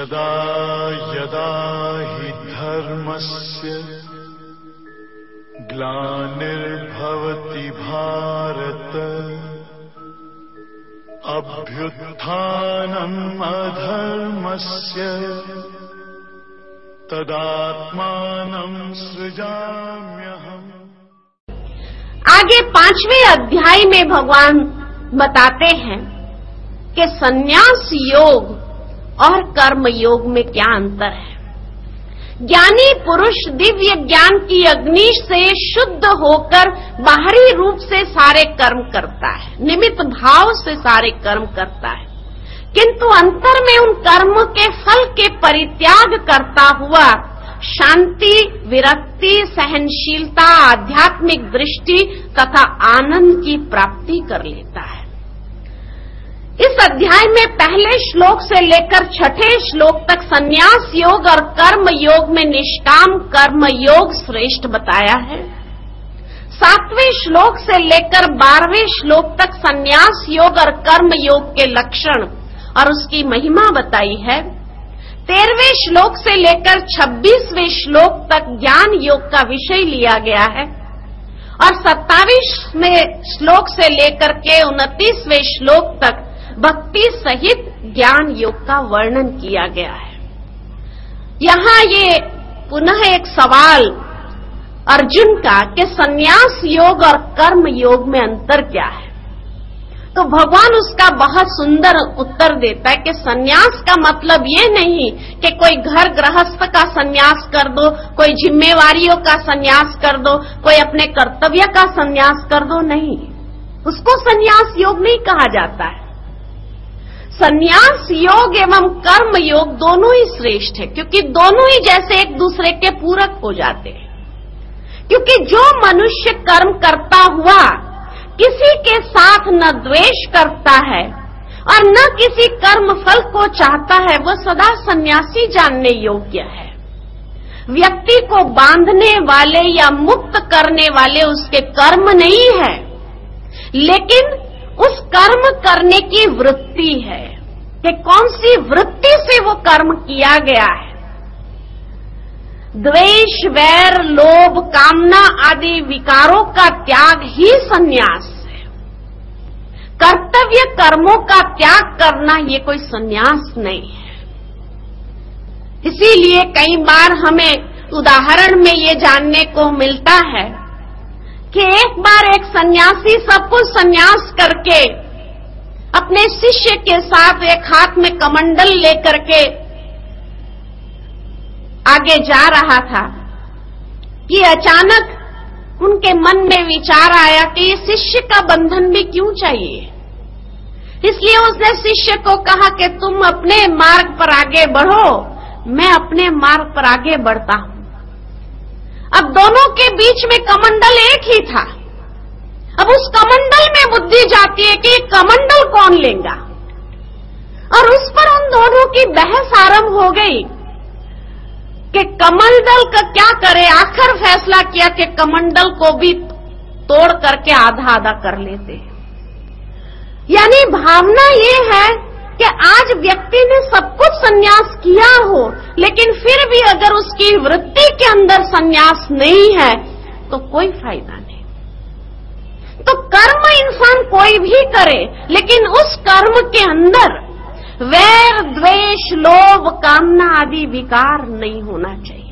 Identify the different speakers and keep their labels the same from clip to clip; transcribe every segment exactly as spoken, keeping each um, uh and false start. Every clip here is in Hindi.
Speaker 1: यदा यदा हि धर्मस्य ग्लानिर्भवति भारत अभ्युत्थानम् अधर्मस्य तदात्मानं सृजाम्यहम्।
Speaker 2: आगे पांचवें अध्याय में भगवान बताते हैं कि संन्यास योग और कर्म योग में क्या अंतर है। ज्ञानी पुरुष दिव्य ज्ञान की अग्नि से शुद्ध होकर बाहरी रूप से सारे कर्म करता है, निमित्त भाव से सारे कर्म करता है, किंतु अंतर में उन कर्म के फल के परित्याग करता हुआ शांति, विरक्ति, सहनशीलता, आध्यात्मिक दृष्टि तथा आनंद की प्राप्ति कर लेता है। इस अध्याय में पहले श्लोक से लेकर छठे श्लोक तक संन्यास योग और कर्म योग में निष्काम कर्म योग श्रेष्ठ बताया है। सातवें श्लोक से लेकर बारहवें श्लोक तक संन्यास योग और कर्म योग के लक्षण और उसकी महिमा बताई है। तेरहवें श्लोक से लेकर छब्बीसवें श्लोक तक ज्ञान योग का विषय लिया गया है और सत्ताईसवें श्लोक से लेकर के उनतीसवें श्लोक तक भक्ति सहित ज्ञान योग का वर्णन किया गया है। यहाँ ये पुनः एक सवाल अर्जुन का कि संन्यास योग और कर्म योग में अंतर क्या है, तो भगवान उसका बहुत सुंदर उत्तर देता है कि संन्यास का मतलब ये नहीं कि कोई घर गृहस्थ का संन्यास कर दो, कोई जिम्मेवारियों का संन्यास कर दो, कोई अपने कर्तव्य का संन्यास कर दो, नहीं, उसको संन्यास योग नहीं कहा जाता है। संन्यास योग एवं कर्म योग दोनों ही श्रेष्ठ है, क्योंकि दोनों ही जैसे एक दूसरे के पूरक हो जाते हैं। क्योंकि जो मनुष्य कर्म करता हुआ किसी के साथ न द्वेष करता है और न किसी कर्म फल को चाहता है, वह सदा सन्यासी जानने योग्य है। व्यक्ति को बांधने वाले या मुक्त करने वाले उसके कर्म नहीं है, लेकिन उस कर्म करने की वृत्ति है कि कौन सी वृत्ति से वो कर्म किया गया है। द्वेष, वैर, लोभ, कामना आदि विकारों का त्याग ही संन्यास है। कर्तव्य कर्मों का त्याग करना ये कोई संन्यास नहीं है। इसीलिए कई बार हमें उदाहरण में ये जानने को मिलता है कि एक बार एक सन्यासी सब कुछ संन्यास करके अपने शिष्य के साथ एक हाथ में कमंडल लेकर के आगे जा रहा था कि अचानक उनके मन में विचार आया कि ये शिष्य का बंधन भी क्यों चाहिए। इसलिए उसने शिष्य को कहा कि तुम अपने मार्ग पर आगे बढ़ो, मैं अपने मार्ग पर आगे बढ़ता हूं। अब दोनों के बीच में कमंडल एक ही था। अब उस कमंडल में बुद्धि जाती है कि कमंडल कौन लेगा, और उस पर उन दोनों की बहस आरंभ हो गई कि कमंडल का क्या करे। आखिर फैसला किया कि कमंडल को भी तोड़ करके आधा आधा कर लेते हैं। यानी भावना ये है कि आज व्यक्ति ने सब कुछ संन्यास किया हो, लेकिन फिर भी अगर उसकी वृत्ति के अंदर संन्यास नहीं है तो कोई फायदा नहीं। तो कर्म इंसान कोई भी करे, लेकिन उस कर्म के अंदर वैर, द्वेष, लोभ, कामना आदि विकार नहीं होना चाहिए।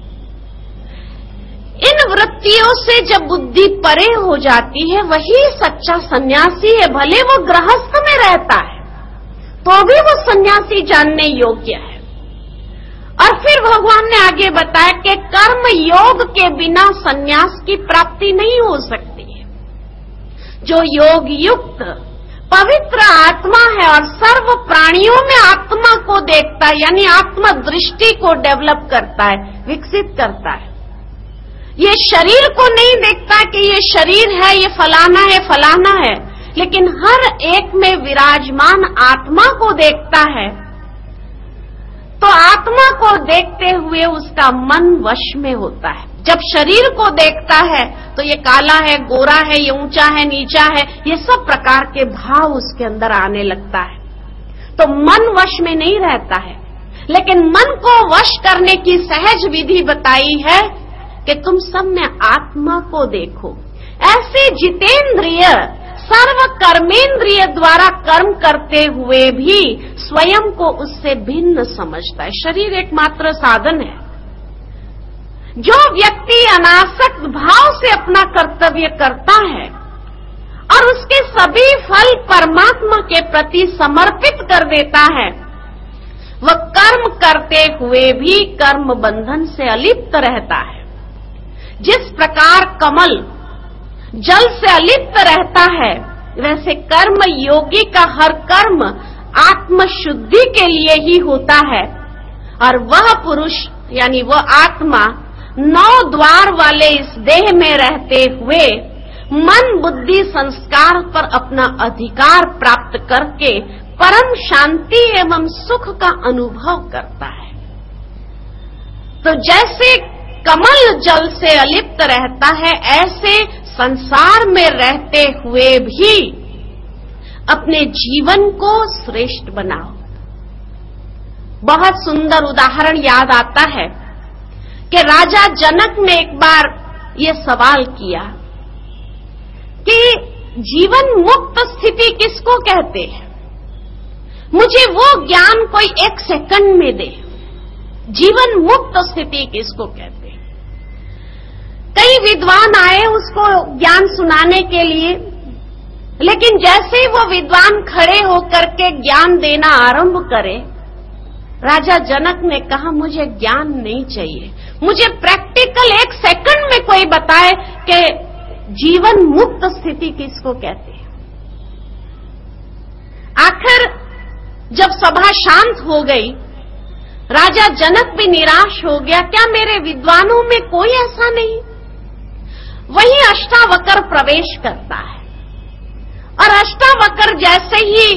Speaker 2: इन वृत्तियों से जब बुद्धि परे हो जाती है, वही सच्चा सन्यासी है। भले वो गृहस्थ में रहता है तो भी वो सन्यासी जानने योग्य है। और फिर भगवान ने आगे बताया कि कर्म योग के बिना सन्यास की प्राप्ति नहीं हो सकती है। जो योग युक्त पवित्र आत्मा है और सर्व प्राणियों में आत्मा को देखता है, यानी आत्मा दृष्टि को डेवलप करता है, विकसित करता है। ये शरीर को नहीं देखता कि ये शरीर है, ये फलाना है, फलाना है, लेकिन हर एक में विराजमान आत्मा को देखता है। तो आत्मा को देखते हुए उसका मन वश में होता है। जब शरीर को देखता है तो ये काला है, गोरा है, ये ऊंचा है, नीचा है, ये सब प्रकार के भाव उसके अंदर आने लगता है। तो मन वश में नहीं रहता है, लेकिन मन को वश करने की सहज विधि बताई है कि तुम सब में आत्मा को देखो। ऐसे जितेंद्रिय सर्व कर्मेंद्रिय द्वारा कर्म करते हुए भी स्वयं को उससे भिन्न समझता है। शरीर एकमात्र साधन है। जो व्यक्ति अनासक्त भाव से अपना कर्तव्य करता है और उसके सभी फल परमात्मा के प्रति समर्पित कर देता है, वह कर्म करते हुए भी कर्म बंधन से अलिप्त रहता है। जिस प्रकार कमल जल से अलिप्त रहता है, वैसे कर्म योगी का हर कर्म आत्म शुद्धि के लिए ही होता है और वह पुरुष यानी वह आत्मा नौ द्वार वाले इस देह में रहते हुए मन बुद्धि संस्कार पर अपना अधिकार प्राप्त करके परम शांति एवं सुख का अनुभव करता है। तो जैसे कमल जल से अलिप्त रहता है, ऐसे संसार में रहते हुए भी अपने जीवन को श्रेष्ठ बनाओ। बहुत सुंदर उदाहरण याद आता है कि राजा जनक ने एक बार ये सवाल किया कि जीवन मुक्त स्थिति किसको कहते हैं? मुझे वो ज्ञान कोई एक सेकंड में दे। जीवन मुक्त स्थिति किसको कहते हैं? कई विद्वान आए उसको ज्ञान सुनाने के लिए, लेकिन जैसे ही वो विद्वान खड़े होकर के ज्ञान देना आरंभ करे, राजा जनक ने कहा मुझे ज्ञान नहीं चाहिए, मुझे प्रैक्टिकल एक सेकंड में कोई बताए कि जीवन मुक्त स्थिति किसको कहते हैं। आखिर जब सभा शांत हो गई, राजा जनक भी निराश हो गया। क्या मेरे विद्वानों में कोई ऐसा नहीं? वही अष्टावक्र प्रवेश करता है और अष्टावक्र जैसे ही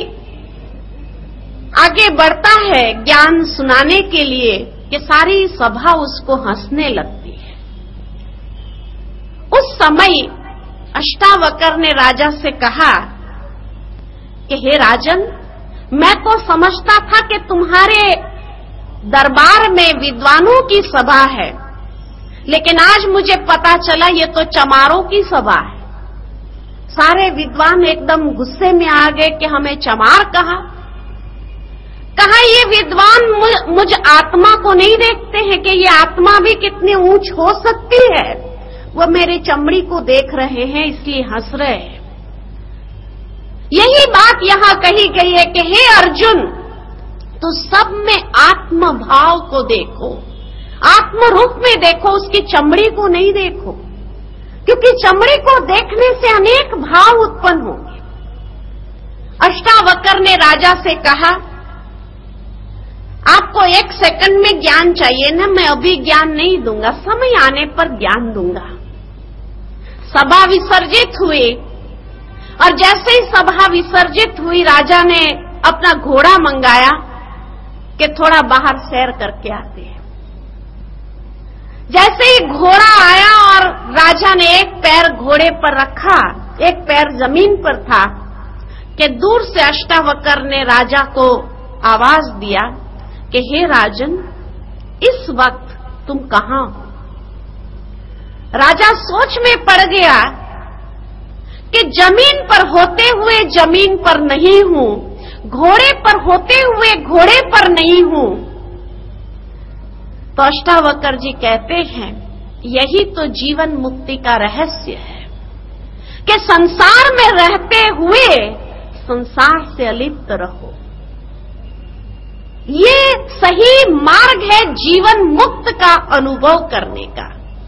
Speaker 2: आगे बढ़ता है ज्ञान सुनाने के लिए कि सारी सभा उसको हंसने लगती है। उस समय अष्टावक्र ने राजा से कहा कि हे राजन, मैं तो समझता था कि तुम्हारे दरबार में विद्वानों की सभा है, लेकिन आज मुझे पता चला ये तो चमारों की सभा है। सारे विद्वान एकदम गुस्से में आ गए कि हमें चमार कहा। कहा ये विद्वान मुझ, मुझ आत्मा को नहीं देखते हैं कि ये आत्मा भी कितनी ऊंच हो सकती है। वो मेरी चमड़ी को देख रहे हैं इसलिए हंस रहे हैं। यही बात यहां कही गई है कि हे अर्जुन, तो सब में आत्म भाव को देखो, आत्म रूप में देखो, उसकी चमड़ी को नहीं देखो, क्योंकि चमड़ी को देखने से अनेक भाव उत्पन्न होंगे। अष्टावक्र ने राजा से कहा आपको एक सेकंड में ज्ञान चाहिए ना, मैं अभी ज्ञान नहीं दूंगा, समय आने पर ज्ञान दूंगा। सभा विसर्जित हुई और जैसे ही सभा विसर्जित हुई, राजा ने अपना घोड़ा मंगाया कि थोड़ा बाहर सैर करके आते हैं। जैसे ही घोड़ा आया और राजा ने एक पैर घोड़े पर रखा, एक पैर जमीन पर था, कि दूर से अष्टावक्र ने राजा को आवाज दिया कि हे राजन, इस वक्त तुम कहां हो? राजा सोच में पड़ गया कि जमीन पर होते हुए जमीन पर नहीं हूं, घोड़े पर होते हुए घोड़े पर नहीं हूं। तो अष्टावक्र जी कहते हैं यही तो जीवन मुक्ति का रहस्य है कि संसार में रहते हुए संसार से अलिप्त रहो। ये सही मार्ग है जीवन मुक्त का अनुभव करने का।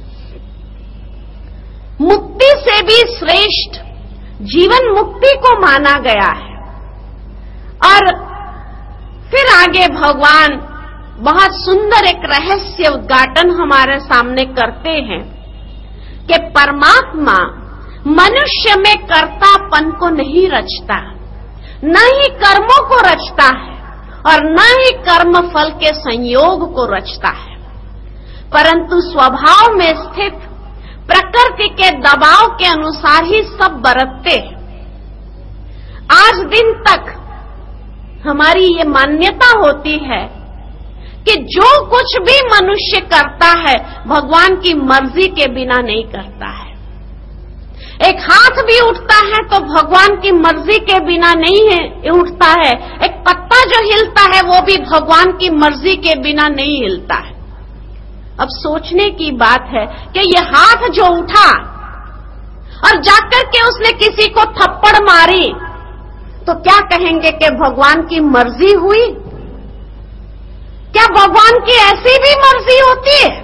Speaker 2: मुक्ति से भी श्रेष्ठ जीवन मुक्ति को माना गया है। और फिर आगे भगवान बहुत सुंदर एक रहस्य उद्घाटन हमारे सामने करते हैं कि परमात्मा मनुष्य में कर्तापन को नहीं रचता, न ही कर्मों को रचता है और न ही कर्म फल के संयोग को रचता है, परंतु स्वभाव में स्थित प्रकृति के दबाव के अनुसार ही सब बरतते हैं। आज दिन तक हमारी ये मान्यता होती है कि जो कुछ भी मनुष्य करता है भगवान की मर्जी के बिना नहीं करता है। एक हाथ भी उठता है तो भगवान की मर्जी के बिना नहीं है उठता है। एक पत्ता जो हिलता है वो भी भगवान की मर्जी के बिना नहीं हिलता है। अब सोचने की बात है कि ये हाथ जो उठा और जाकर के उसने किसी को थप्पड़ मारी तो क्या कहेंगे कि भगवान की मर्जी हुई? क्या भगवान की ऐसी भी मर्जी होती है?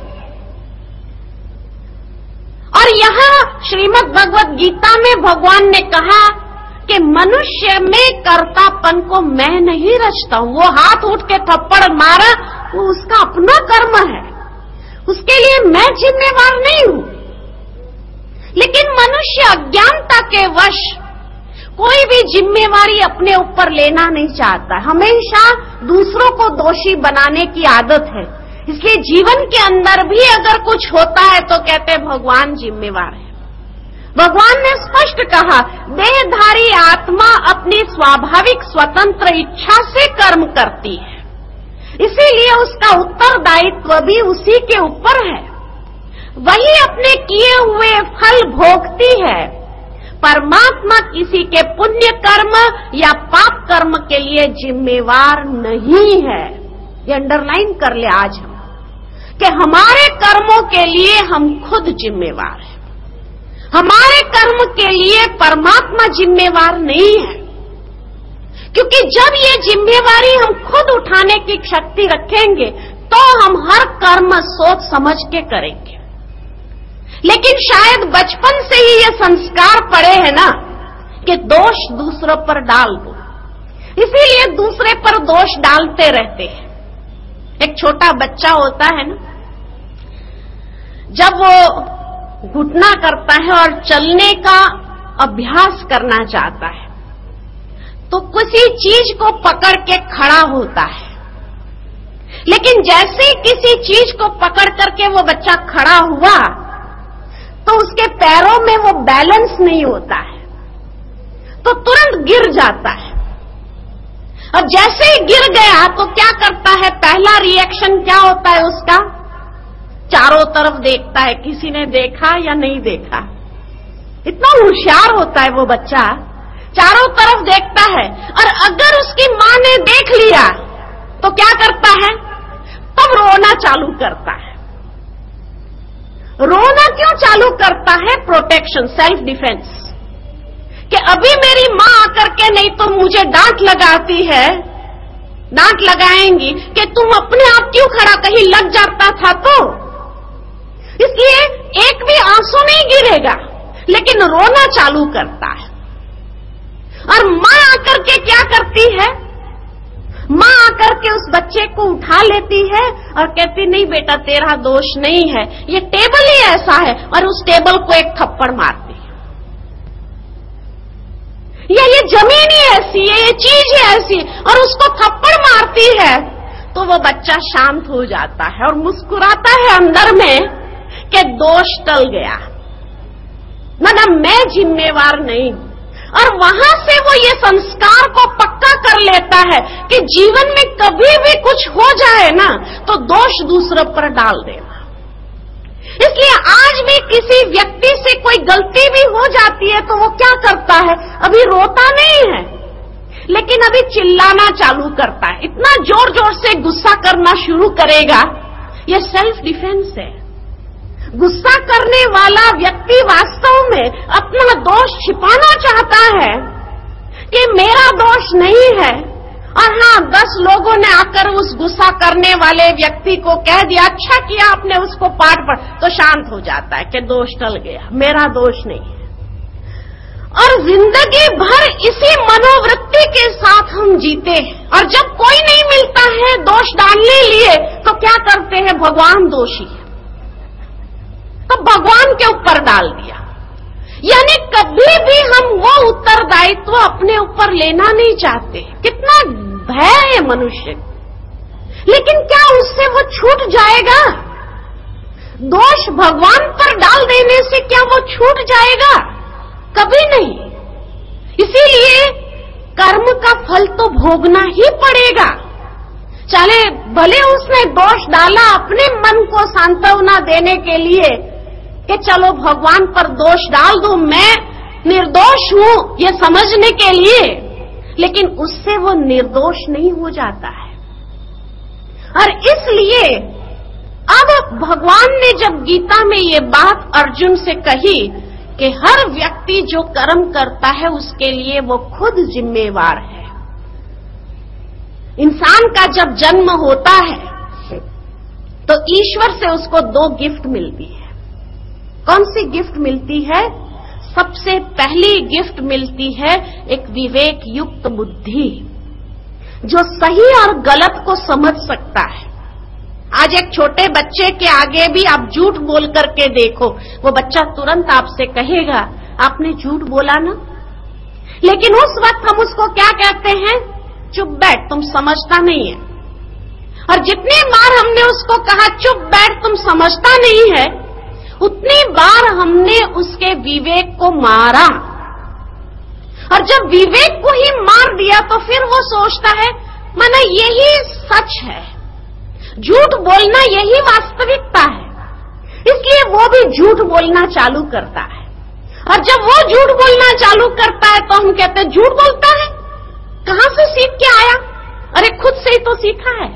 Speaker 2: और यहां श्रीमद् भगवत गीता में भगवान ने कहा कि मनुष्य में कर्तापन को मैं नहीं रचता हूं। वो हाथ उठ के थप्पड़ मारा, वो उसका अपना कर्म है, उसके लिए मैं जिम्मेवार नहीं हूं। लेकिन मनुष्य अज्ञानता के वश कोई भी जिम्मेवारी अपने ऊपर लेना नहीं चाहता। हमेशा दूसरों को दोषी बनाने की आदत है। इसलिए जीवन के अंदर भी अगर कुछ होता है तो कहते हैं भगवान जिम्मेवार है। भगवान ने स्पष्ट कहा, देहधारी आत्मा अपनी स्वाभाविक स्वतंत्र इच्छा से कर्म करती है, इसीलिए उसका उत्तरदायित्व भी उसी के ऊपर है। वही अपने किए हुए फल भोगती है। परमात्मा किसी के पुण्य कर्म या पाप कर्म के लिए जिम्मेवार नहीं है। ये अंडरलाइन कर ले आज हम कि हमारे कर्मों के लिए हम खुद जिम्मेवार हैं। हमारे कर्म के लिए परमात्मा जिम्मेवार नहीं है, क्योंकि जब ये जिम्मेवारी हम खुद उठाने की शक्ति रखेंगे तो हम हर कर्म सोच समझ के करेंगे। लेकिन शायद बचपन से ही ये संस्कार पड़े हैं ना कि दोष दूसरों पर डाल दो, इसीलिए दूसरे पर दोष डालते रहते हैं। एक छोटा बच्चा होता है ना, जब वो घुटना करता है और चलने का अभ्यास करना चाहता है तो किसी चीज को पकड़ के खड़ा होता है। लेकिन जैसे ही किसी चीज को पकड़ करके वो बच्चा खड़ा हुआ तो उसके पैरों में वो बैलेंस नहीं होता है, तो तुरंत गिर जाता है। अब जैसे ही गिर गया तो क्या करता है, पहला रिएक्शन क्या होता है उसका? चारों तरफ देखता है, किसी ने देखा या नहीं देखा। इतना होशियार होता है वो बच्चा, चारों तरफ देखता है। और अगर उसकी मां ने देख लिया तो क्या करता है? तब रोना चालू करता है। रोना क्यों चालू करता है? प्रोटेक्शन, सेल्फ डिफेंस, कि अभी मेरी मां आकर के नहीं तो मुझे डांट लगाती है, डांट लगाएंगी कि तुम अपने आप क्यों खड़ा, कहीं लग जाता था तो। इसलिए एक भी आंसू नहीं गिरेगा, लेकिन रोना चालू करता है। और मां आकर के क्या करती है? मां आकर के उस बच्चे को उठा लेती है और कहती, नहीं बेटा तेरा दोष नहीं है, ये टेबल ही ऐसा है, और उस टेबल को एक थप्पड़ मारती है। या ये जमीन ही ऐसी है, ये चीज ही ऐसी, और उसको थप्पड़ मारती है तो वो बच्चा शांत हो जाता है और मुस्कुराता है अंदर में कि दोष टल गया ना, ना मैं जिम्मेवार नहीं। और वहां से वो ये संस्कार को पक्का कर लेता है कि जीवन में कभी भी कुछ हो जाए ना तो दोष दूसरों पर डाल देना। इसलिए आज भी किसी व्यक्ति से कोई गलती भी हो जाती है तो वो क्या करता है? अभी रोता नहीं है, लेकिन अभी चिल्लाना चालू करता है, इतना जोर जोर से गुस्सा करना शुरू करेगा। ये सेल्फ डिफेंस है। गुस्सा करने वाला व्यक्ति वास्तव में अपना दोष छिपाना चाहता है कि मेरा दोष नहीं है। और हां, दस लोगों ने आकर उस गुस्सा करने वाले व्यक्ति को कह दिया, अच्छा किया आपने उसको पाठ पढ़, तो शांत हो जाता है कि दोष टल गया, मेरा दोष नहीं है। और जिंदगी भर इसी मनोवृत्ति के साथ हम जीते हैं। और जब कोई नहीं मिलता है दोष डालने लिए तो क्या करते हैं? भगवान दोषी, तो भगवान के ऊपर डाल दिया। यानी कभी भी हम वो उत्तरदायित्व अपने ऊपर लेना नहीं चाहते। कितना भय है मनुष्य। लेकिन क्या उससे वो छूट जाएगा? दोष भगवान पर डाल देने से क्या वो छूट जाएगा? कभी नहीं। इसीलिए कर्म का फल तो भोगना ही पड़ेगा। चले भले उसने दोष डाला अपने मन को सांत्वना देने के लिए कि चलो भगवान पर दोष डाल दूं, मैं निर्दोष हूं ये समझने के लिए, लेकिन उससे वो निर्दोष नहीं हो जाता है। और इसलिए अब भगवान ने जब गीता में ये बात अर्जुन से कही कि हर व्यक्ति जो कर्म करता है उसके लिए वो खुद जिम्मेवार है। इंसान का जब जन्म होता है तो ईश्वर से उसको दो गिफ्ट मिलती है। कौन सी गिफ्ट मिलती है? सबसे पहली गिफ्ट मिलती है एक विवेक युक्त बुद्धि, जो सही और गलत को समझ सकता है। आज एक छोटे बच्चे के आगे भी आप झूठ बोल करके देखो, वो बच्चा तुरंत आपसे कहेगा आपने झूठ बोला ना। लेकिन उस वक्त हम उसको क्या कहते हैं? चुप बैठ, तुम समझता नहीं है। और जितनी बार हमने उसको कहा चुप बैठ तुम समझता नहीं है, उतनी बार हमने उसके विवेक को मारा। और जब विवेक को ही मार दिया तो फिर वो सोचता है माना यही सच है, झूठ बोलना यही वास्तविकता है, इसलिए वो भी झूठ बोलना चालू करता है। और जब वो झूठ बोलना चालू करता है तो हम कहते हैं झूठ बोलता है, कहां से सीख के आया? अरे खुद से ही तो सीखा है।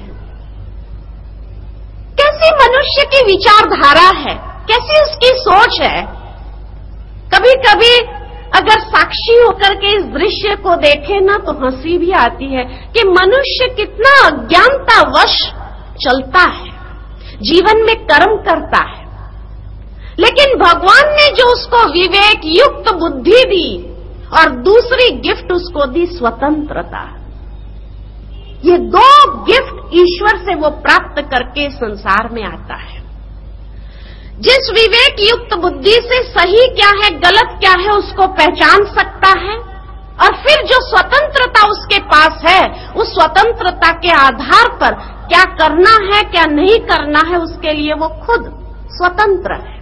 Speaker 2: कैसी मनुष्य की विचारधारा है, कैसी उसकी सोच है। कभी कभी अगर साक्षी होकर के इस दृश्य को देखे ना तो हंसी भी आती है कि मनुष्य कितना अज्ञानतावश चलता है, जीवन में कर्म करता है। लेकिन भगवान ने जो उसको विवेक युक्त बुद्धि दी और दूसरी गिफ्ट उसको दी स्वतंत्रता। ये दो गिफ्ट ईश्वर से वो प्राप्त करके संसार में आता है। जिस विवेक युक्त बुद्धि से सही क्या है गलत क्या है उसको पहचान सकता है, और फिर जो स्वतंत्रता उसके पास है उस स्वतंत्रता के आधार पर क्या करना है क्या नहीं करना है उसके लिए वो खुद स्वतंत्र है,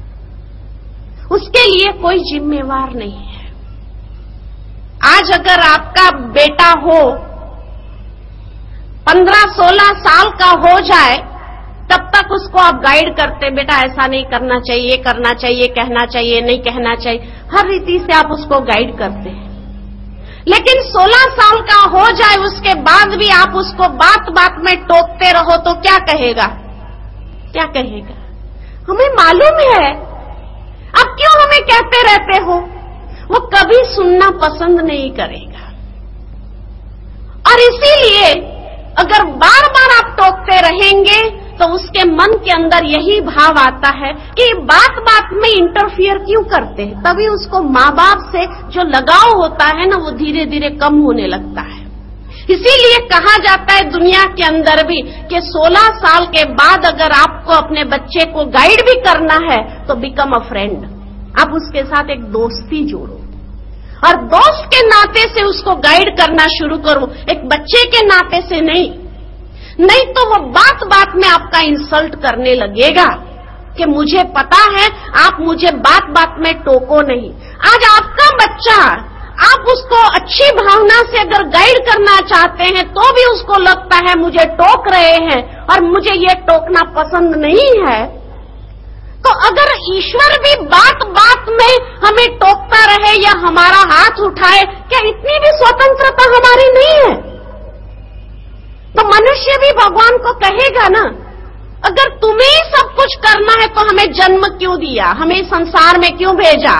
Speaker 2: उसके लिए कोई जिम्मेवार नहीं है। आज अगर आपका बेटा हो पंद्रह सोलह साल का हो जाए तब तक उसको आप गाइड करते, बेटा ऐसा नहीं करना चाहिए, करना चाहिए, कहना चाहिए, नहीं कहना चाहिए, हर रीति से आप उसको गाइड करते हैं। लेकिन सोलह साल का हो जाए उसके बाद भी आप उसको बात बात में टोकते रहो तो क्या कहेगा? क्या कहेगा? हमें मालूम है, अब क्यों हमें कहते रहते हो? वो कभी सुनना पसंद नहीं करेगा। और इसीलिए अगर बार बार आप टोकते रहेंगे तो उसके मन के अंदर यही भाव आता है कि बात बात में इंटरफियर क्यों करते हैं। तभी उसको माँ बाप से जो लगाव होता है ना वो धीरे धीरे कम होने लगता है। इसीलिए कहा जाता है दुनिया के अंदर भी कि सोलह साल के बाद अगर आपको अपने बच्चे को गाइड भी करना है तो बिकम अ फ्रेंड, आप उसके साथ एक दोस्ती जोड़ो और दोस्त के नाते से उसको गाइड करना शुरू करो, एक बच्चे के नाते से नहीं। नहीं तो वो बात बात में आपका इंसल्ट करने लगेगा कि मुझे पता है, आप मुझे बात बात में टोको नहीं। आज आपका बच्चा, आप उसको अच्छी भावना से अगर गाइड करना चाहते हैं तो भी उसको लगता है मुझे टोक रहे हैं और मुझे ये टोकना पसंद नहीं है। तो अगर ईश्वर भी बात बात में हमें टोकता रहे या हमारा हाथ उठाए, क्या इतनी भी स्वतंत्रता हमारी नहीं है? तो मनुष्य भी भगवान को कहेगा ना, अगर तुम्हें ही सब कुछ करना है तो हमें जन्म क्यों दिया, हमें संसार में क्यों भेजा?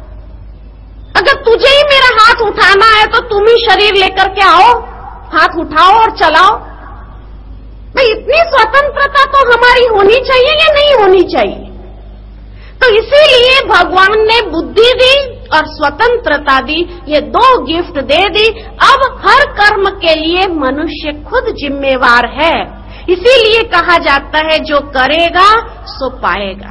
Speaker 2: अगर तुझे ही मेरा हाथ उठाना है तो तुम ही शरीर लेकर के आओ, हाथ उठाओ और चलाओ। भाई इतनी स्वतंत्रता तो हमारी होनी चाहिए या नहीं होनी चाहिए? तो इसीलिए भगवान ने बुद्धि दी और स्वतंत्रता दी, ये दो गिफ्ट दे दी। अब हर कर्म के लिए मनुष्य खुद जिम्मेवार है। इसीलिए कहा जाता है जो करेगा सो पाएगा,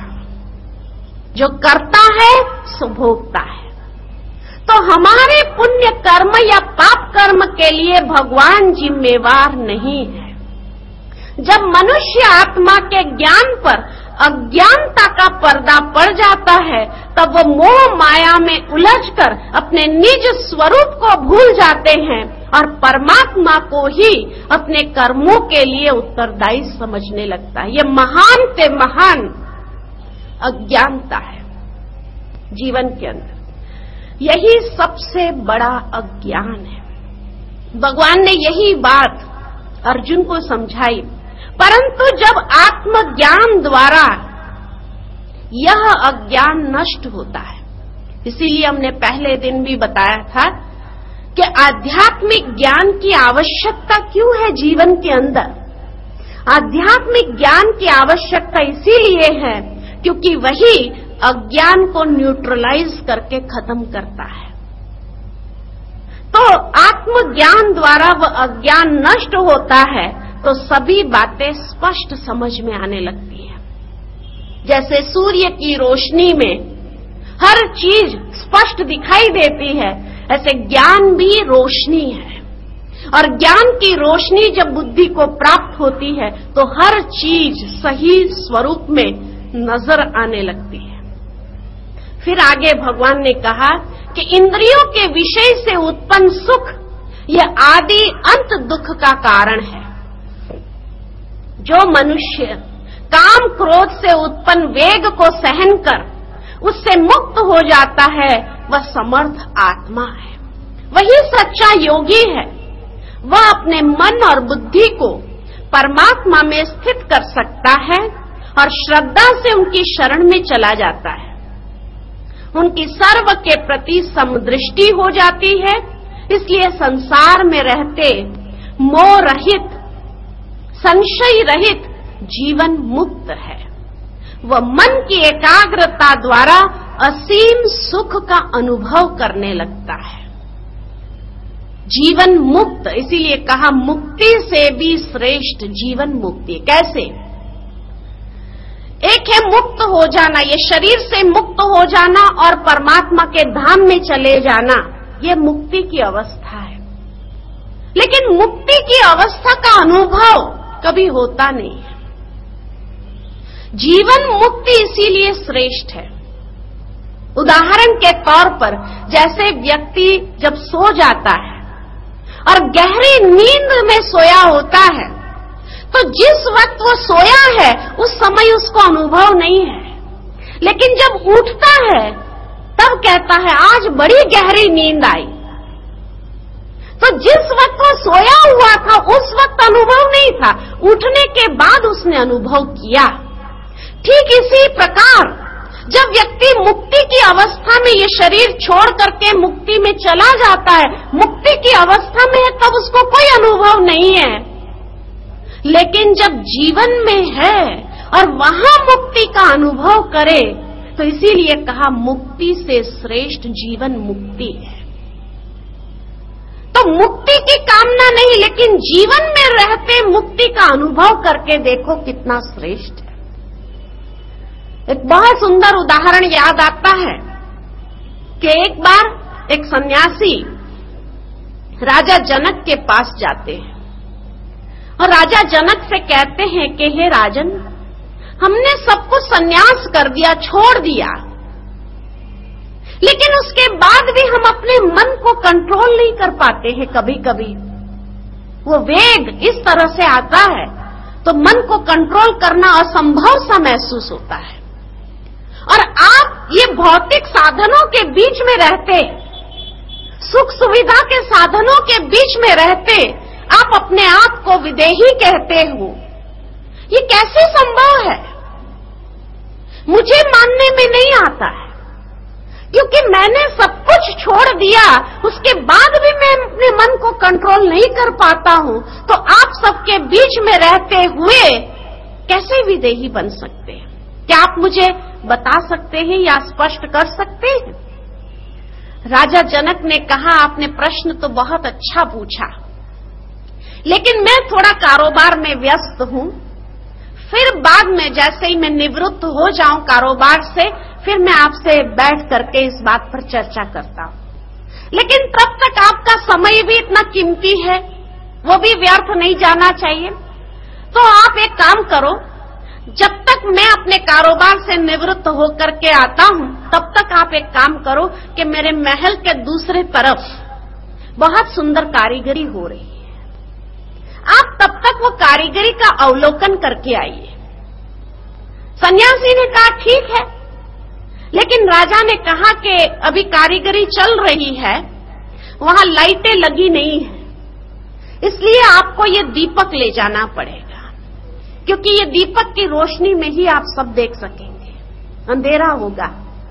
Speaker 2: जो करता है सो भोगता है। तो हमारे पुण्य कर्म या पाप कर्म के लिए भगवान जिम्मेवार नहीं है। जब मनुष्य आत्मा के ज्ञान पर अज्ञानता का पर्दा पड़ जाता है तब वो मोह माया में उलझकर अपने निज स्वरूप को भूल जाते हैं और परमात्मा को ही अपने कर्मों के लिए उत्तरदायी समझने लगता है। यह महान से महान अज्ञानता है जीवन के अंदर। यही सबसे बड़ा अज्ञान है। भगवान ने यही बात अर्जुन को समझाई, परंतु जब आत्मज्ञान द्वारा यह अज्ञान नष्ट होता है, इसीलिए हमने पहले दिन भी बताया था कि आध्यात्मिक ज्ञान की आवश्यकता क्यों है जीवन के अंदर। आध्यात्मिक ज्ञान की आवश्यकता इसीलिए है क्योंकि वही अज्ञान को न्यूट्रलाइज करके खत्म करता है। तो आत्मज्ञान द्वारा वह अज्ञान नष्ट होता है तो सभी बातें स्पष्ट समझ में आने लगती है। जैसे सूर्य की रोशनी में हर चीज स्पष्ट दिखाई देती है, ऐसे ज्ञान भी रोशनी है, और ज्ञान की रोशनी जब बुद्धि को प्राप्त होती है तो हर चीज सही स्वरूप में नजर आने लगती है। फिर आगे भगवान ने कहा कि इंद्रियों के विषय से उत्पन्न सुख यह आदि अंत दुख का कारण है। जो मनुष्य काम क्रोध से उत्पन्न वेग को सहन कर उससे मुक्त हो जाता है वह समर्थ आत्मा है, वही सच्चा योगी है। वह अपने मन और बुद्धि को परमात्मा में स्थित कर सकता है और श्रद्धा से उनकी शरण में चला जाता है। उनकी सर्व के प्रति समदृष्टि हो जाती है, इसलिए संसार में रहते मोह रहित संशय रहित जीवन मुक्त है। वह मन की एकाग्रता द्वारा असीम सुख का अनुभव करने लगता है। जीवन मुक्त, इसीलिए कहा मुक्ति से भी श्रेष्ठ जीवन मुक्ति। कैसे? एक है मुक्त हो जाना, ये शरीर से मुक्त हो जाना और परमात्मा के धाम में चले जाना, ये मुक्ति की अवस्था है। लेकिन मुक्ति की अवस्था का अनुभव कभी होता नहीं है। जीवन मुक्ति इसीलिए श्रेष्ठ है। उदाहरण के तौर पर जैसे व्यक्ति जब सो जाता है और गहरी नींद में सोया होता है तो जिस वक्त वो सोया है उस समय उसको अनुभव नहीं है, लेकिन जब उठता है तब कहता है आज बड़ी गहरी नींद आई। तो जिस वक्त वो सोया हुआ था उस वक्त अनुभव नहीं था, उठने के बाद उसने अनुभव किया। ठीक इसी प्रकार जब व्यक्ति मुक्ति की अवस्था में ये शरीर छोड़ करके मुक्ति में चला जाता है, मुक्ति की अवस्था में है तब उसको कोई अनुभव नहीं है, लेकिन जब जीवन में है और वहां मुक्ति का अनुभव करे तो इसीलिए कहा मुक्ति से श्रेष्ठ जीवन मुक्ति है। तो मुक्ति की कामना नहीं, लेकिन जीवन में रहते मुक्ति का अनुभव करके देखो कितना श्रेष्ठ है। एक बहुत सुंदर उदाहरण याद आता है कि एक बार एक सन्यासी राजा जनक के पास जाते हैं और राजा जनक से कहते हैं कि हे राजन, हमने सब कुछ संन्यास कर दिया, छोड़ दिया, लेकिन उसके बाद भी हम अपने मन को कंट्रोल नहीं कर पाते हैं। कभी कभी वो वेग इस तरह से आता है तो मन को कंट्रोल करना असंभव सा महसूस होता है। और आप ये भौतिक साधनों के बीच में रहते, सुख सुविधा के साधनों के बीच में रहते, आप अपने आप को विदेही कहते हो, ये कैसे संभव है? मुझे मानने में नहीं आता है, क्योंकि मैंने सब कुछ छोड़ दिया, उसके बाद भी मैं अपने मन को कंट्रोल नहीं कर पाता हूं, तो आप सबके बीच में रहते हुए कैसे विदेही बन सकते हैं? क्या आप मुझे बता सकते हैं या स्पष्ट कर सकते हैं? राजा जनक ने कहा, आपने प्रश्न तो बहुत अच्छा पूछा, लेकिन मैं थोड़ा कारोबार में व्यस्त हूं, फिर बाद में जैसे ही मैं निवृत्त हो जाऊं कारोबार से, फिर मैं आपसे बैठ करके इस बात पर चर्चा करता हूं। लेकिन तब तक आपका समय भी इतना कीमती है, वो भी व्यर्थ नहीं जाना चाहिए। तो आप एक काम करो, जब तक मैं अपने कारोबार से निवृत्त होकर के आता हूं, तब तक आप एक काम करो कि मेरे महल के दूसरे तरफ बहुत सुंदर कारीगरी हो रही है। आप तब तक वो कारीगरी का अवलोकन करके आइए। सन्यासी ने कहा ठीक है, लेकिन राजा ने कहा कि अभी कारीगरी चल रही है, वहां लाइटें लगी नहीं है, इसलिए आपको ये दीपक ले जाना पड़ेगा, क्योंकि ये दीपक की रोशनी में ही आप सब देख सकेंगे, अंधेरा होगा।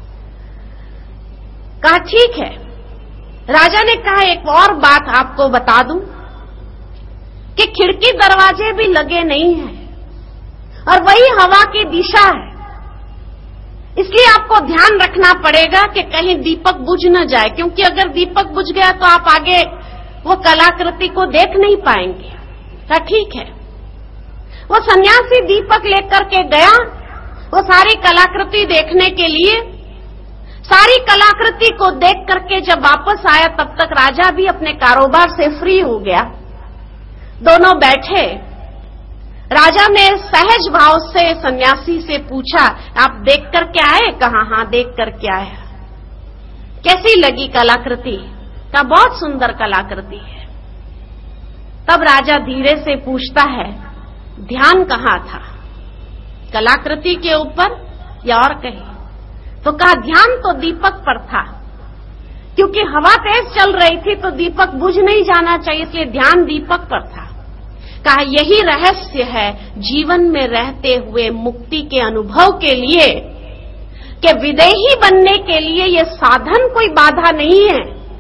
Speaker 2: कहा ठीक है। राजा ने कहा एक और बात आपको बता दूं कि खिड़की दरवाजे भी लगे नहीं हैं और वही हवा की दिशा है, इसलिए आपको ध्यान रखना पड़ेगा कि कहीं दीपक बुझ न जाए, क्योंकि अगर दीपक बुझ गया तो आप आगे वो कलाकृति को देख नहीं पाएंगे। कहा ठीक है। वो सन्यासी दीपक लेकर के गया, वो सारी कलाकृति देखने के लिए। सारी कलाकृति को देख करके जब वापस आया, तब तक राजा भी अपने कारोबार से फ्री हो गया। दोनों बैठे। राजा ने सहज भाव से सन्यासी से पूछा, आप देख करके आए? कहा हाँ, देख करके आया। कैसी लगी कलाकृति? कहा बहुत सुंदर कलाकृति है। तब राजा धीरे से पूछता है, ध्यान कहाँ था, कलाकृति के ऊपर या और कहीं? तो कहा ध्यान तो दीपक पर था, क्योंकि हवा तेज चल रही थी तो दीपक बुझ नहीं जाना चाहिए, इसलिए ध्यान दीपक पर था। कहा यही रहस्य है जीवन में रहते हुए मुक्ति के अनुभव के लिए, कि विदेही बनने के लिए ये साधन कोई बाधा नहीं है,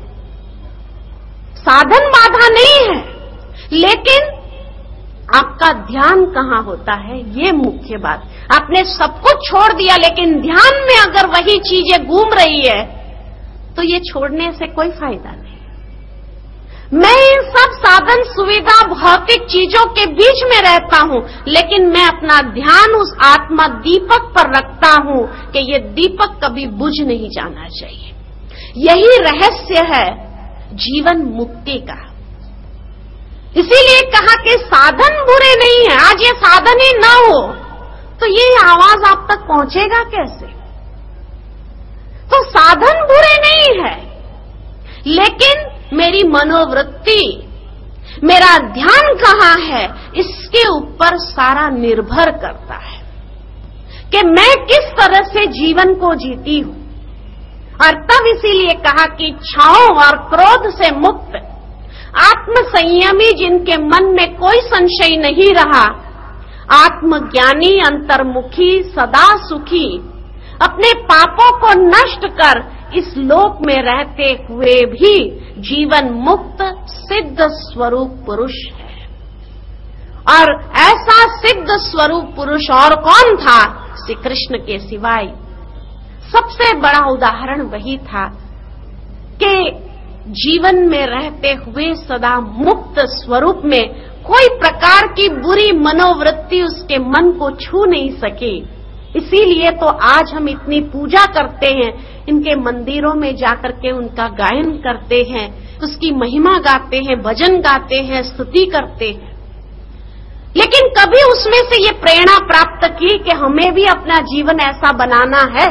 Speaker 2: साधन बाधा नहीं है, लेकिन आपका ध्यान कहाँ होता है, ये मुख्य बात। आपने सब कुछ छोड़ दिया, लेकिन ध्यान में अगर वही चीजें घूम रही है तो ये छोड़ने से कोई फायदा नहीं। मैं इन सब साधन सुविधा भौतिक चीजों के बीच में रहता हूं, लेकिन मैं अपना ध्यान उस आत्मा दीपक पर रखता हूं कि ये दीपक कभी बुझ नहीं जाना चाहिए। यही रहस्य है जीवन मुक्ति का। इसीलिए कहा कि साधन बुरे नहीं है। आज ये साधन ही ना हो तो ये आवाज आप तक पहुंचेगा कैसे? तो साधन बुरे नहीं है, लेकिन मेरी मनोवृत्ति, मेरा ध्यान कहाँ है, इसके ऊपर सारा निर्भर करता है कि मैं किस तरह से जीवन को जीती हूं। और तब इसीलिए कहा कि इच्छाओं और क्रोध से मुक्त आत्म संयमी, जिनके मन में कोई संशय नहीं रहा, आत्मज्ञानी, अंतर्मुखी, सदा सुखी, अपने पापों को नष्ट कर इस लोक में रहते हुए भी जीवन मुक्त सिद्ध स्वरूप पुरुष है। और ऐसा सिद्ध स्वरूप पुरुष और कौन था श्री कृष्ण के सिवाय? सबसे बड़ा उदाहरण वही था कि जीवन में रहते हुए सदा मुक्त स्वरूप में कोई प्रकार की बुरी मनोवृत्ति उसके मन को छू नहीं सकी। इसीलिए तो आज हम इतनी पूजा करते हैं, इनके मंदिरों में जाकर के उनका गायन करते हैं, उसकी महिमा गाते हैं, भजन गाते हैं, स्तुति करते हैं। लेकिन कभी उसमें से ये प्रेरणा प्राप्त की कि हमें भी अपना जीवन ऐसा बनाना है,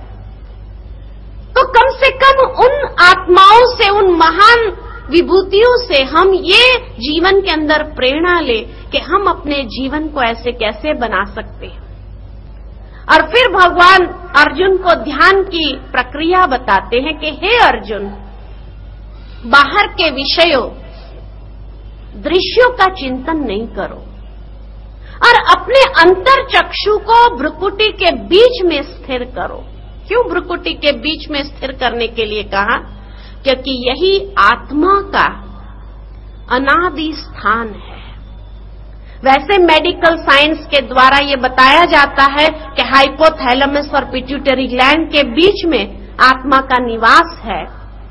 Speaker 2: तो कम से कम उन आत्माओं से, उन महान विभूतियों से हम ये जीवन के अंदर प्रेरणा ले कि हम अपने जीवन को ऐसे कैसे बना सकते हैं। और फिर भगवान अर्जुन को ध्यान की प्रक्रिया बताते हैं कि हे अर्जुन, बाहर के विषयों, दृश्यों का चिंतन नहीं करो और अपने अंतर चक्षु को भ्रुकुटी के बीच में स्थिर करो। क्यों भ्रुकुटी के बीच में स्थिर करने के लिए कहा? क्योंकि यही आत्मा का अनादि स्थान है। वैसे मेडिकल साइंस के द्वारा ये बताया जाता है कि हाइपोथैलेमस और पिट्यूटरी ग्लैंड के बीच में आत्मा का निवास है,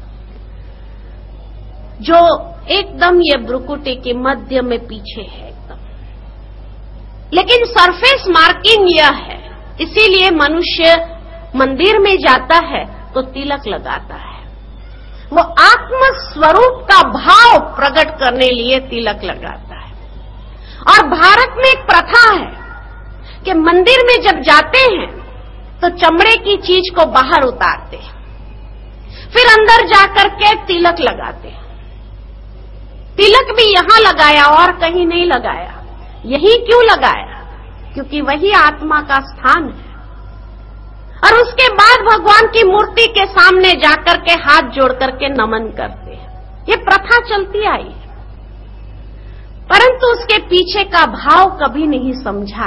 Speaker 2: जो एकदम ये भ्रुकुटी के मध्य में पीछे है एकदम। लेकिन सरफेस मार्किंग यह है, इसीलिए मनुष्य मंदिर में जाता है तो तिलक लगाता है, वो आत्म स्वरूप का भाव प्रकट करने लिए तिलक लगाता है। और भारत में एक प्रथा है कि मंदिर में जब जाते हैं तो चमड़े की चीज को बाहर उतारते हैं, फिर अंदर जाकर के तिलक लगाते हैं। तिलक भी यहां लगाया और कहीं नहीं लगाया। यही क्यों लगाया? क्योंकि वही आत्मा का स्थान है। और उसके बाद भगवान की मूर्ति के सामने जाकर के हाथ जोड़ करके नमन करते हैं। ये प्रथा चलती आई है, परंतु उसके पीछे का भाव कभी नहीं समझा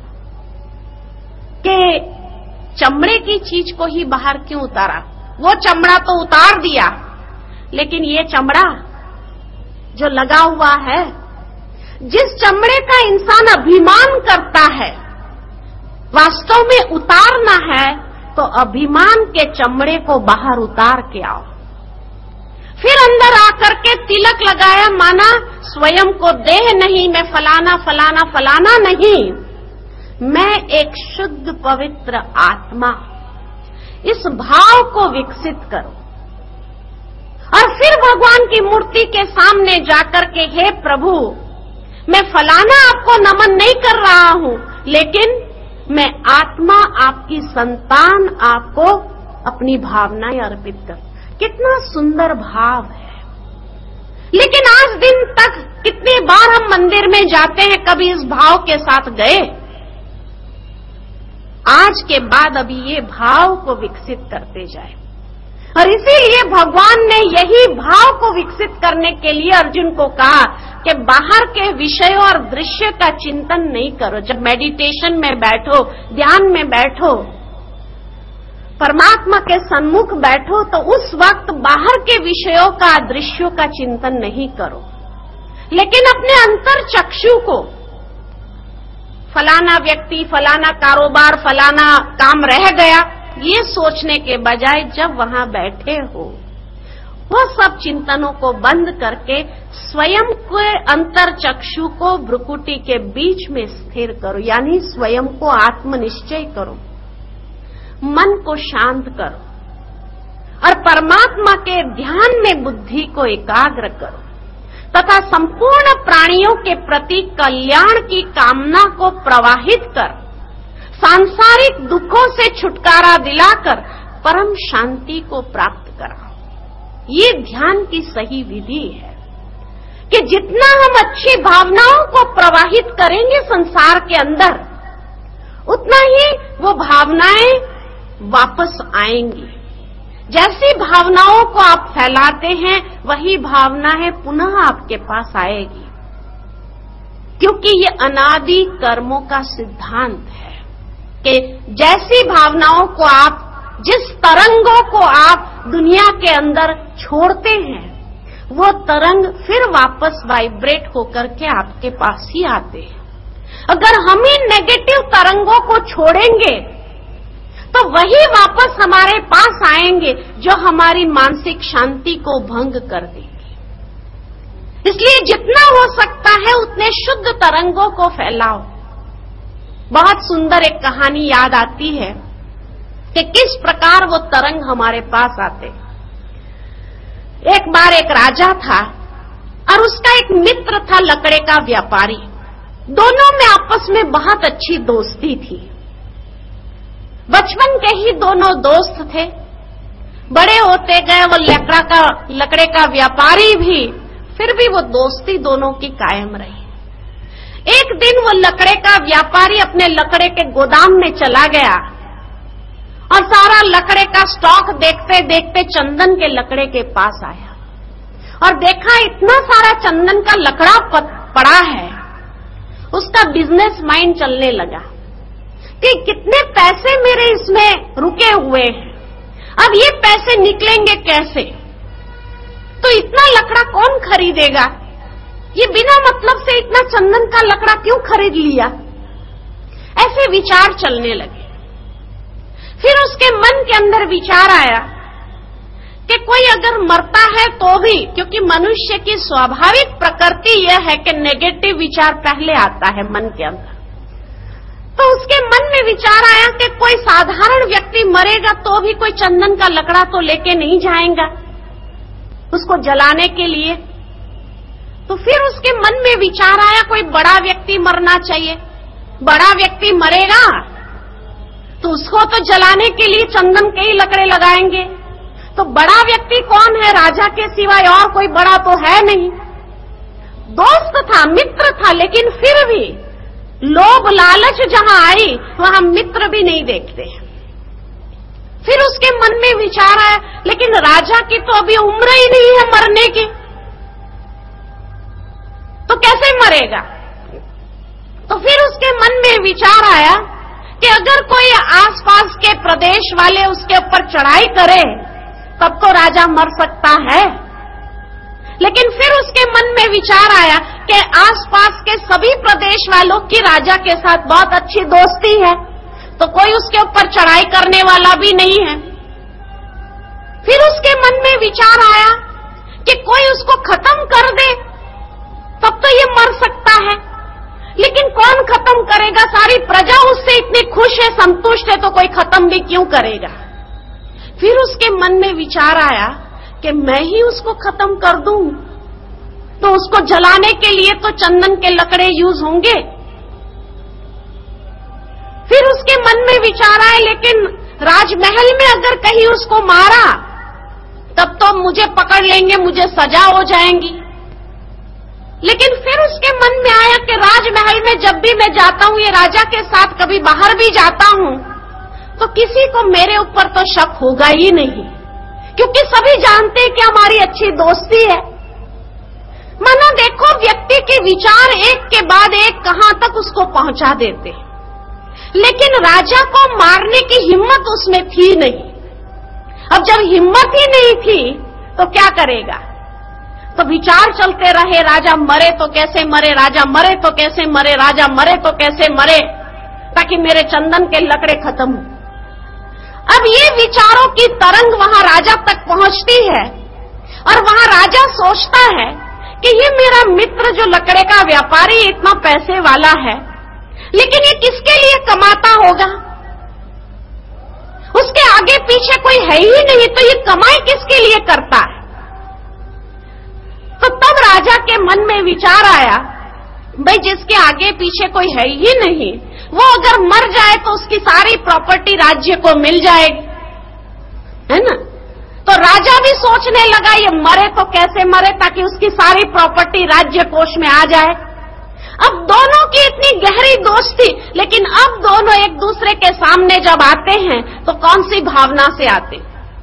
Speaker 2: कि चमड़े की चीज को ही बाहर क्यों उतारा। वो चमड़ा तो उतार दिया, लेकिन ये चमड़ा जो लगा हुआ है, जिस चमड़े का इंसान अभिमान करता है, वास्तव में उतारना है तो अभिमान के चमड़े को बाहर उतार के आओ। फिर अंदर आकर के तिलक लगाया, माना स्वयं को देह नहीं, मैं फलाना फलाना फलाना नहीं, मैं एक शुद्ध पवित्र आत्मा। इस भाव को विकसित करो और फिर भगवान की मूर्ति के सामने जाकर के, हे प्रभु, मैं फलाना आपको नमन नहीं कर रहा हूं, लेकिन मैं आत्मा, आपकी संतान, आपको अपनी भावनाएं अर्पित कर। कितना सुंदर भाव है। लेकिन आज दिन तक कितनी बार हम मंदिर में जाते हैं, कभी इस भाव के साथ गए? आज के बाद अभी ये भाव को विकसित करते जाए। और इसीलिए भगवान ने यही भाव को विकसित करने के लिए अर्जुन को कहा कि बाहर के विषयों और दृश्य का चिंतन नहीं करो। जब मेडिटेशन में बैठो, ध्यान में बैठो, परमात्मा के सन्मुख बैठो, तो उस वक्त बाहर के विषयों का, दृश्यों का चिंतन नहीं करो, लेकिन अपने अंतर चक्षु को, फलाना व्यक्ति, फलाना कारोबार, फलाना काम रह गया, ये सोचने के बजाय जब वहां बैठे हो, वह सब चिंतनों को बंद करके स्वयं के अंतर चक्षु को भ्रुकुटी के बीच में स्थिर करो, यानी स्वयं को आत्मनिश्चय करो, मन को शांत करो और परमात्मा के ध्यान में बुद्धि को एकाग्र करो तथा संपूर्ण प्राणियों के प्रति कल्याण की कामना को प्रवाहित कर सांसारिक दुखों से छुटकारा दिलाकर परम शांति को प्राप्त कराओ। ये ध्यान की सही विधि है कि जितना हम अच्छी भावनाओं को प्रवाहित करेंगे संसार के अंदर, उतना ही वो भावनाएं वापस आएंगी। जैसी भावनाओं को आप फैलाते हैं, वही भावनाएं पुनः आपके पास आएगी, क्योंकि ये अनादि कर्मों का सिद्धांत है कि जैसी भावनाओं को आप, जिस तरंगों को आप दुनिया के अंदर छोड़ते हैं, वो तरंग फिर वापस वाइब्रेट होकर के आपके पास ही आते हैं। अगर हम इन नेगेटिव तरंगों को छोड़ेंगे तो वही वापस हमारे पास आएंगे जो हमारी मानसिक शांति को भंग कर देंगे। इसलिए जितना हो सकता है उतने शुद्ध तरंगों को फैलाओ। बहुत सुंदर एक कहानी याद आती है कि किस प्रकार वो तरंग हमारे पास आते। एक बार एक राजा था और उसका एक मित्र था लकड़े का व्यापारी। दोनों में आपस में बहुत अच्छी दोस्ती थी। बचपन के ही दोनों दोस्त थे। बड़े होते गए वो लकड़ा का लकड़े का व्यापारी भी, फिर भी वो दोस्ती दोनों की कायम रही। एक दिन वो लकड़े का व्यापारी अपने लकड़े के गोदाम में चला गया और सारा लकड़े का स्टॉक देखते देखते चंदन के लकड़े के पास आया और देखा इतना सारा चंदन का लकड़ा पड़ा है। उसका बिजनेस माइंड चलने लगा कि कितने पैसे मेरे इसमें रुके हुए हैं, अब ये पैसे निकलेंगे कैसे? तो इतना लकड़ा कौन खरीदेगा? ये बिना मतलब से इतना चंदन का लकड़ा क्यों खरीद लिया? ऐसे विचार चलने लगे। फिर उसके मन के अंदर विचार आया कि कोई अगर मरता है तो भी, क्योंकि मनुष्य की स्वाभाविक प्रकृति यह है कि नेगेटिव विचार पहले आता है मन के अंदर, तो उसके मन में विचार आया कि कोई साधारण व्यक्ति मरेगा तो भी कोई चंदन का लकड़ा तो लेके नहीं जाएगा उसको जलाने के लिए। तो फिर उसके मन में विचार आया कोई बड़ा व्यक्ति मरना चाहिए। बड़ा व्यक्ति मरेगा तो उसको तो जलाने के लिए चंदन के ही लकड़े लगाएंगे। तो बड़ा व्यक्ति कौन है? राजा के सिवाय और कोई बड़ा तो है नहीं। दोस्त था, मित्र था, लेकिन फिर भी लोभ लालच जहां आई वहां मित्र भी नहीं देखते। फिर उसके मन में विचार आया, लेकिन राजा की तो अभी उम्र ही नहीं है मरने की, तो कैसे मरेगा? तो फिर उसके मन में विचार आया कि अगर कोई आसपास के प्रदेश वाले उसके ऊपर चढ़ाई करे तब तो राजा मर सकता है। लेकिन फिर उसके मन में विचार आया कि आसपास के सभी प्रदेश वालों की राजा के साथ बहुत अच्छी दोस्ती है, तो कोई उसके ऊपर चढ़ाई करने वाला भी नहीं है। फिर उसके मन में विचार आया कि कोई उसको खत्म कर दे तब तो ये मर सकता है, लेकिन कौन खत्म करेगा? सारी प्रजा उससे इतनी खुश है, संतुष्ट है, तो कोई खत्म भी क्यों करेगा? फिर उसके मन में विचार आया कि मैं ही उसको खत्म कर दूं तो उसको जलाने के लिए तो चंदन के लकड़े यूज होंगे। फिर उसके मन में विचार आया, लेकिन राजमहल में अगर कहीं उसको मारा तब तो मुझे पकड़ लेंगे, मुझे सजा हो जाएंगी। लेकिन फिर उसके मन में आया कि राजमहल में जब भी मैं जाता हूं, ये राजा के साथ कभी बाहर भी जाता हूं, तो किसी को मेरे ऊपर तो शक होगा ही नहीं, क्योंकि सभी जानते हैं कि हमारी अच्छी दोस्ती है। मानो देखो, व्यक्ति के विचार एक के बाद एक कहां तक उसको पहुंचा देते, लेकिन राजा को मारने की हिम्मत उसमें थी नहीं। अब जब हिम्मत ही नहीं थी तो क्या करेगा? तो विचार चलते रहे, राजा मरे तो कैसे मरे, राजा मरे तो कैसे मरे, राजा मरे तो कैसे मरे, ताकि मेरे चंदन के लकड़े खत्म हो। अब ये विचारों की तरंग वहां राजा तक पहुंचती है और वहां राजा सोचता है कि ये मेरा मित्र जो लकड़े का व्यापारी इतना पैसे वाला है, लेकिन ये किसके लिए कमाता होगा? उसके आगे पीछे कोई है ही नहीं, तो ये कमाई किसके लिए करता है? तो तब राजा के मन में विचार आया, भाई जिसके आगे पीछे कोई है ही नहीं, वो अगर मर जाए तो उसकी सारी प्रॉपर्टी राज्य को मिल जाएगी, है ना? तो राजा भी सोचने लगा ये मरे तो कैसे मरे, ताकि उसकी सारी प्रॉपर्टी राज्य कोष में आ जाए। अब दोनों की इतनी गहरी दोस्ती, लेकिन अब दोनों एक दूसरे के सामने जब आते हैं तो कौन सी भावना से आते?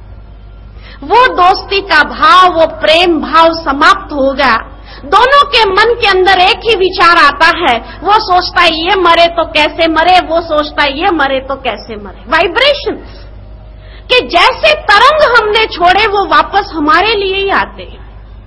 Speaker 2: वो दोस्ती का भाव, वो प्रेम भाव समाप्त हो गया। दोनों के मन के अंदर एक ही विचार आता है, वो सोचता है ये मरे तो कैसे मरे, वो सोचता है ये मरे तो कैसे मरे। वाइब्रेशंस कि जैसे तरंग हमने छोड़े वो वापस हमारे लिए ही आते हैं।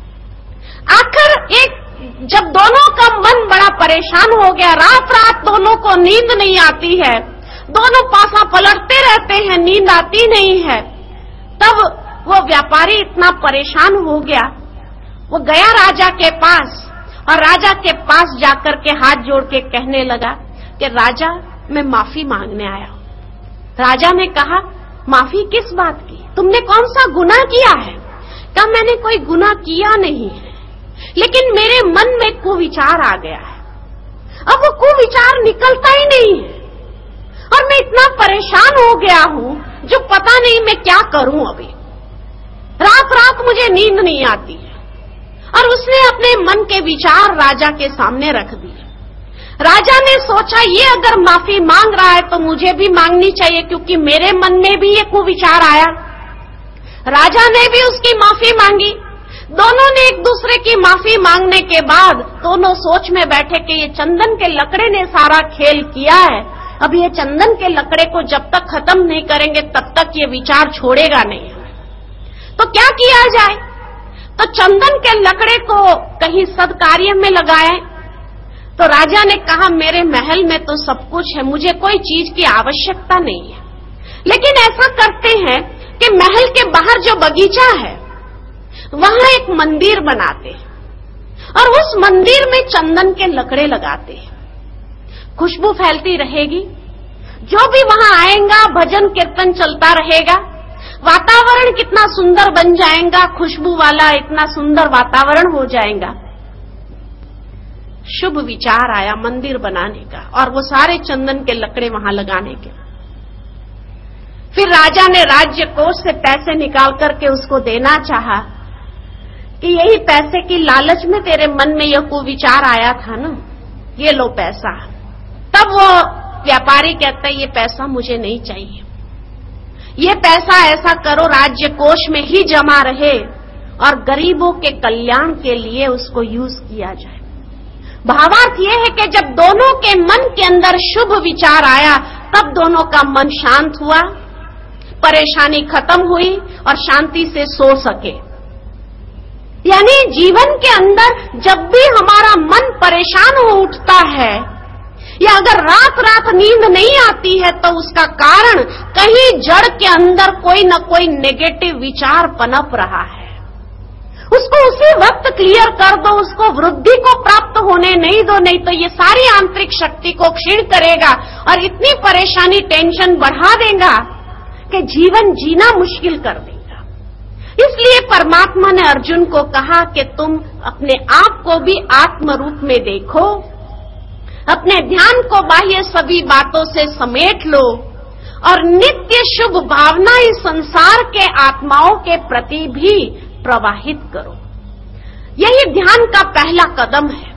Speaker 2: आखिर एक जब दोनों का मन बड़ा परेशान हो गया, रात रात दोनों को नींद नहीं आती है, दोनों पासा पलटते रहते हैं, नींद आती नहीं है, तब वो व्यापारी इतना परेशान हो गया, वो गया राजा के पास और राजा के पास जाकर के हाथ जोड़ के कहने लगा कि राजा मैं माफी मांगने आया हूं। राजा ने कहा माफी किस बात की, तुमने कौन सा गुनाह किया है? कहा मैंने कोई गुनाह किया नहीं है, लेकिन मेरे मन में कुविचार आ गया है। अब वो कुविचार निकलता ही नहीं है और मैं इतना परेशान हो गया हूं जो पता नहीं मैं क्या करूं। अभी रात रात मुझे नींद नहीं आती है। और उसने अपने मन के विचार राजा के सामने रख दिए। राजा ने सोचा ये अगर माफी मांग रहा है तो मुझे भी मांगनी चाहिए, क्योंकि मेरे मन में भी ये कुविचार आया। राजा ने भी उसकी माफी मांगी। दोनों ने एक दूसरे की माफी मांगने के बाद दोनों सोच में बैठे कि ये चंदन के लकड़े ने सारा खेल किया है, अब ये चंदन के लकड़े को जब तक खत्म नहीं करेंगे तब तक ये विचार छोड़ेगा नहीं। तो क्या किया जाए? तो चंदन के लकड़े को कहीं सदकार्य में लगाए। तो राजा ने कहा मेरे महल में तो सब कुछ है, मुझे कोई चीज की आवश्यकता नहीं है, लेकिन ऐसा करते हैं कि महल के बाहर जो बगीचा है वहां एक मंदिर बनाते हैं और उस मंदिर में चंदन के लकड़े लगाते हैं। खुशबू फैलती रहेगी, जो भी वहां आएगा भजन कीर्तन चलता रहेगा, वातावरण कितना सुंदर बन जाएगा, खुशबू वाला इतना सुंदर वातावरण हो जाएगा। शुभ विचार आया मंदिर बनाने का और वो सारे चंदन के लकड़े वहां लगाने के। फिर राजा ने राज्य कोष से पैसे निकाल करके उसको देना चाहा, कि यही पैसे की लालच में तेरे मन में यह कुविचार आया था ना, ये लो पैसा। तब वो व्यापारी कहता है ये पैसा मुझे नहीं चाहिए, ये पैसा ऐसा करो राज्य कोष में ही जमा रहे और गरीबों के कल्याण के लिए उसको यूज किया जाए। भावार्थ यह है कि जब दोनों के मन के अंदर शुभ विचार आया तब दोनों का मन शांत हुआ, परेशानी खत्म हुई और शांति से सो सके। यानी जीवन के अंदर जब भी हमारा मन परेशान हो उठता है या अगर रात रात नींद नहीं आती है तो उसका कारण कहीं जड़ के अंदर कोई न कोई नेगेटिव विचार पनप रहा है। उसको उसी वक्त क्लियर कर दो, उसको वृद्धि को प्राप्त होने नहीं दो, नहीं तो ये सारी आंतरिक शक्ति को क्षीण करेगा और इतनी परेशानी टेंशन बढ़ा देगा कि जीवन जीना मुश्किल कर देगा। इसलिए परमात्मा ने अर्जुन को कहा कि तुम अपने आप को भी आत्म रूप में देखो, अपने ध्यान को बाह्य सभी बातों से समेट लो और नित्य शुभ भावना इस संसार के आत्माओं के प्रति भी प्रवाहित करो। यही ध्यान का पहला कदम है।